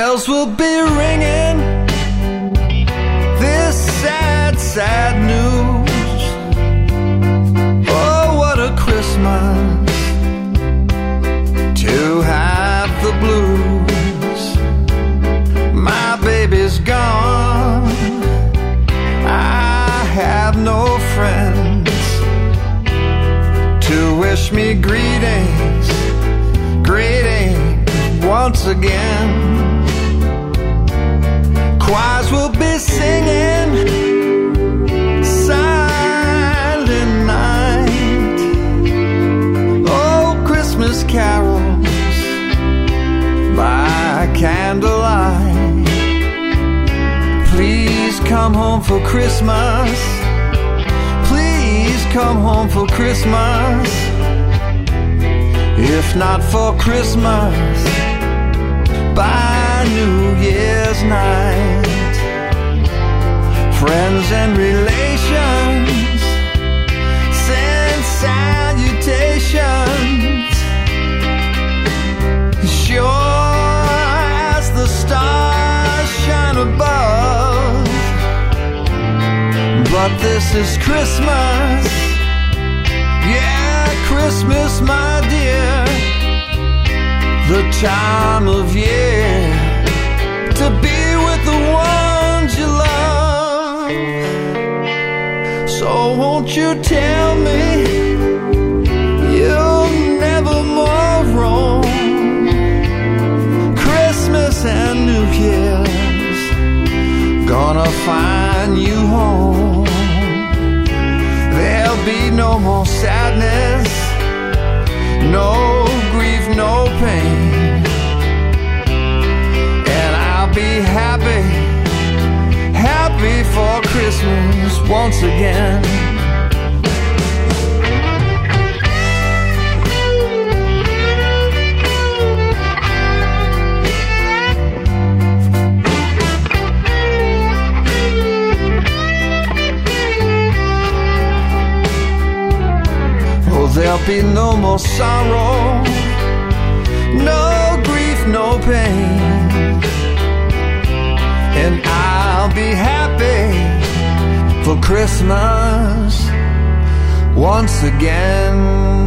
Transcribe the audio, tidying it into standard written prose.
bells will be ringing this sad, sad news. Oh, what a Christmas to have the blues. My baby's gone, I have no friends to wish me greetings, greetings once again. Choirs will be singing Silent Night. Oh, Christmas carols by candlelight. Please come home for Christmas. Please come home for Christmas. If not for Christmas, by New Year's night. Friends and relations send salutations, sure as the stars shine above. But this is Christmas, yeah, Christmas, my dear, the time of year to be with the ones you love. So won't you tell me you'll never more roam Christmas and New Year's, gonna find you home. There'll be no more sadness, no grief, no pain, and I'll be happy, happy for Christmas once again. There'll be no more sorrow, no grief, no pain, and I'll be happy for Christmas once again.